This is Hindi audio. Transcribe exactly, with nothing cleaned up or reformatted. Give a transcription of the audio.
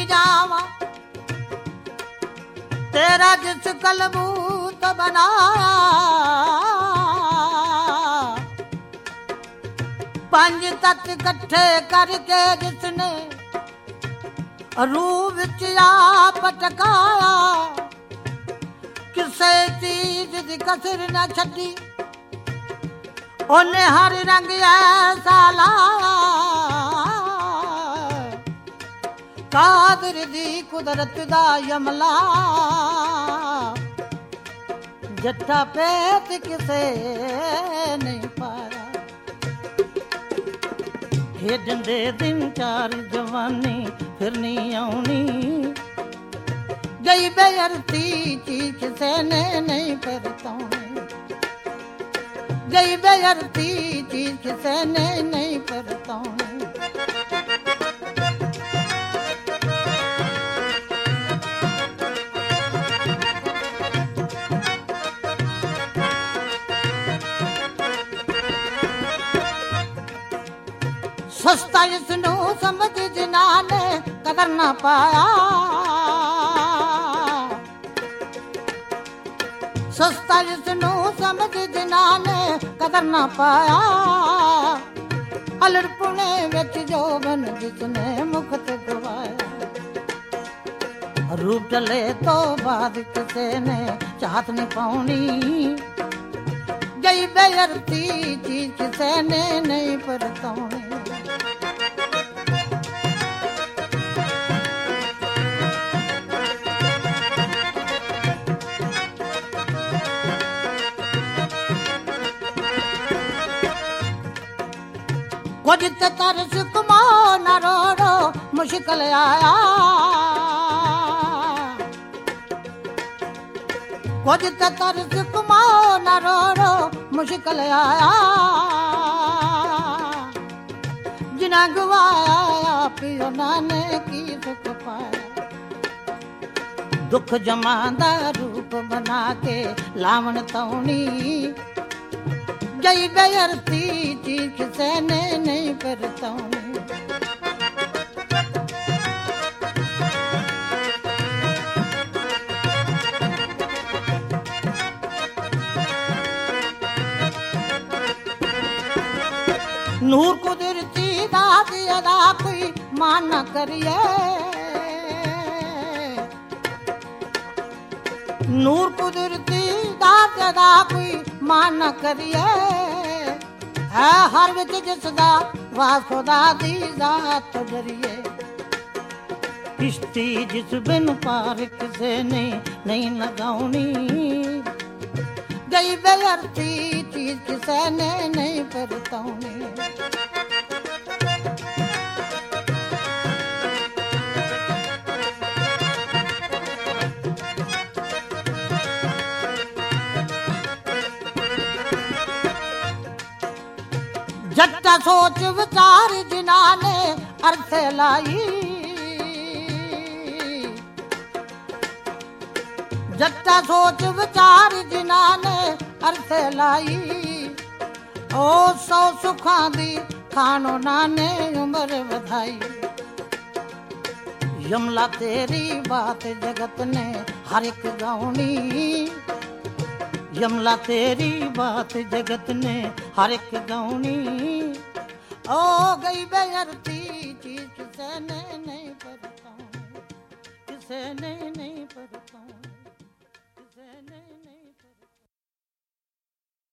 जावा तेरा जिस कलबूत बनाया पंज तत्त इकट्ठे करके जिसने रूह विच आप टकाया किसे चीज दी कसर न छड्डी ओने हर रंग ऐसा लाया कादर दी कुदरत दा यमला जट्टा पेत किसे नहीं पाया खेडन दे दिन चार जवानी फिर नहीं आउनी गई बेअर्ती चीज किसे ने नहीं परताउनी गई बेअर्ती चीज किसे ने नहीं परताउनी सस्ता इसनू समझ जिन्हाने कदर ना पाया सस्ता इसनू समझ जिन्हाने कदर ना पाया अलड़पुणे विच जोबन जिसने मुखत गवाया रूप टले तो बाद किसे ने चाहत नहीं पाउनी गई बेअर्ती चीज किसे ने नहीं परताउनी कुछ ते तरस कमा न रोड़ो मुश्किल आया कुछ ते तरस कमा न रोड़ो मुश्किल आया जिना गवाया पियो नाने की सुख पाया दुख जमांदा रूप बना के लावण तौनी गई बेअर्ती चीज किसे ने नहीं परताउनी नूर कुदरती दाद अदा कोई मान न करिए नूर कुदरती दाद अदा कोई मान न करिए है हर विच जिसदा वाह खुदा दी जात डरिए किश्ती जिस बिन पार किसे ने नहीं लगाउनी गई बेअर्ती चीज किसे ने नहीं परताउनी जट्टा सोच विचार जिन्हाने अरसे लाई जट्टा सोच विचार जिन्हाने अरसे लाई ओ सौ सुखां दी खानो नाने उम्र वधाई यमला तेरी बात जगत ने हर एक गाउनी यमला तेरी बात जगत ने हर एक गाउनी ओ गई बेअर्ती चीज किसे ने नहीं परताउनी किसे ने नहीं परताउनी